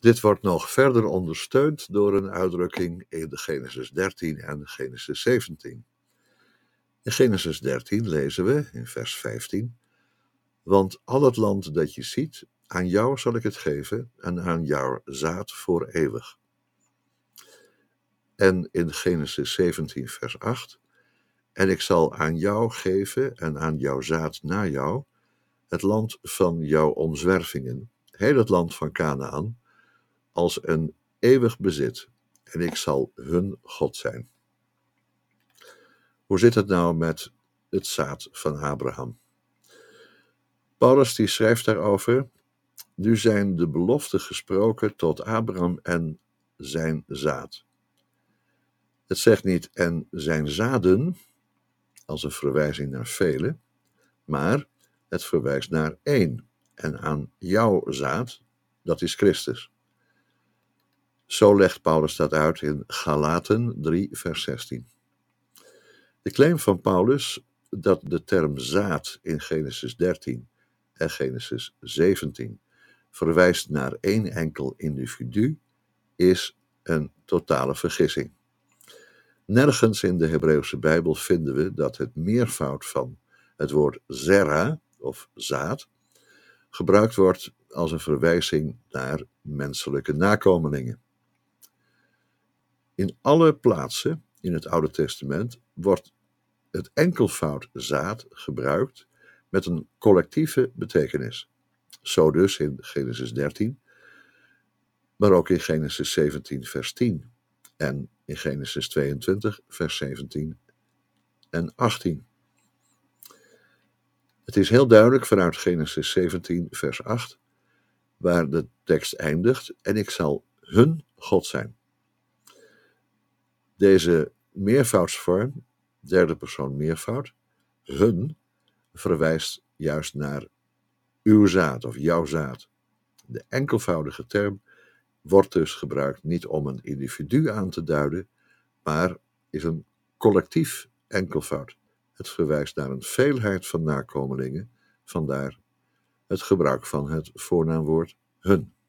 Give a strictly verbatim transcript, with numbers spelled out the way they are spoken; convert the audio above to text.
Dit wordt nog verder ondersteund door een uitdrukking in de Genesis dertien en Genesis zeventien. In Genesis dertien lezen we in vers vijftien: Want al het land dat je ziet, aan jou zal ik het geven en aan jouw zaad voor eeuwig. En in Genesis zeventien vers acht: En ik zal aan jou geven en aan jouw zaad na jou het land van jouw omzwervingen, heel het land van Kanaän, als een eeuwig bezit, en ik zal hun God zijn. Hoe zit het nou met het zaad van Abraham? Paulus die schrijft daarover: Nu zijn de beloften gesproken tot Abraham en zijn zaad. Het zegt niet en zijn zaden, als een verwijzing naar vele, maar het verwijst naar één, en aan jouw zaad, dat is Christus. Zo legt Paulus dat uit in Galaten drie vers zestien. De claim van Paulus dat de term zaad in Genesis dertien en Genesis zeventien verwijst naar één enkel individu is een totale vergissing. Nergens in de Hebreeuwse Bijbel vinden we dat het meervoud van het woord zera of zaad gebruikt wordt als een verwijzing naar menselijke nakomelingen. In alle plaatsen in het Oude Testament wordt het enkelvoud zaad gebruikt met een collectieve betekenis. Zo dus in Genesis dertien, maar ook in Genesis zeventien vers tien en in Genesis tweeëntwintig vers zeventien en achttien. Het is heel duidelijk vanuit Genesis zeventien vers acht, waar de tekst eindigt: en ik zal hun God zijn. Deze meervoudsvorm, derde persoon meervoud, hun, verwijst juist naar uw zaad of jouw zaad. De enkelvoudige term wordt dus gebruikt niet om een individu aan te duiden, maar is een collectief enkelvoud. Het verwijst naar een veelheid van nakomelingen, vandaar het gebruik van het voornaamwoord hun.